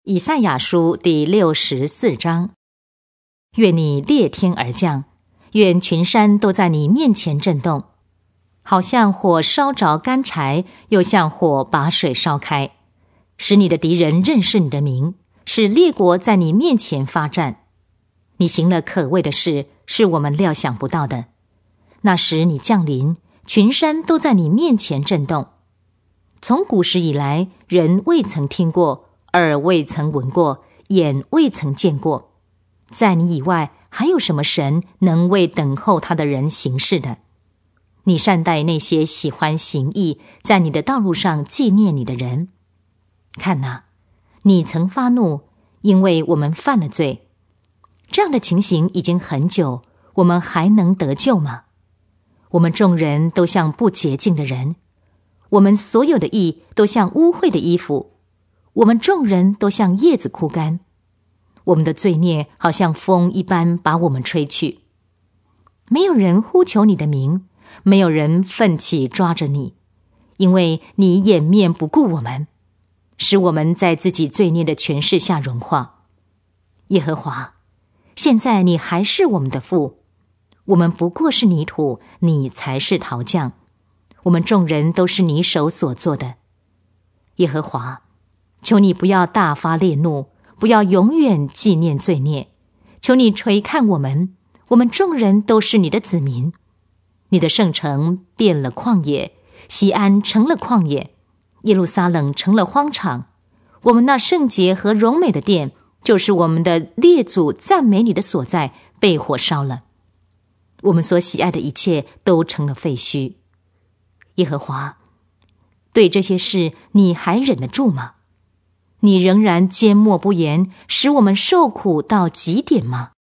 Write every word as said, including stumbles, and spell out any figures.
以赛亚书第六十四章：愿你裂天而降，愿群山都在你面前震动，好像火烧着干柴，又像火把水烧开，使你的敌人认识你的名，使列国在你面前发战。你行了可畏的事，是我们料想不到的。那时你降临，群山都在你面前震动。从古时以来，人未曾听过，耳未曾闻过，眼未曾见过。在你以外，还有什么神能为等候他的人行事的？你善待那些喜欢行义，在你的道路上纪念你的人。看哪，你曾发怒，因为我们犯了罪。这样的情形已经很久，我们还能得救吗？我们众人都像不洁净的人，我们所有的义都像污秽的衣服，我们众人都像叶子枯干，我们的罪孽好像风一般把我们吹去。没有人呼求你的名，没有人奋起抓着你，因为你掩面不顾我们，使我们在自己罪孽的权势下融化。耶和华，现在你还是我们的父，我们不过是泥土，你才是陶匠，我们众人都是你手所做的。耶和华，求你不要大发烈怒，不要永远纪念罪孽，求你垂看我们，我们众人都是你的子民。你的圣城变了旷野，西安成了旷野，耶路撒冷成了荒场。我们那圣洁和荣美的殿，就是我们的列祖赞美你的所在，被火烧了。我们所喜爱的一切都成了废墟。耶和华，对这些事你还忍得住吗？你仍然缄默不言，使我们受苦到极点吗？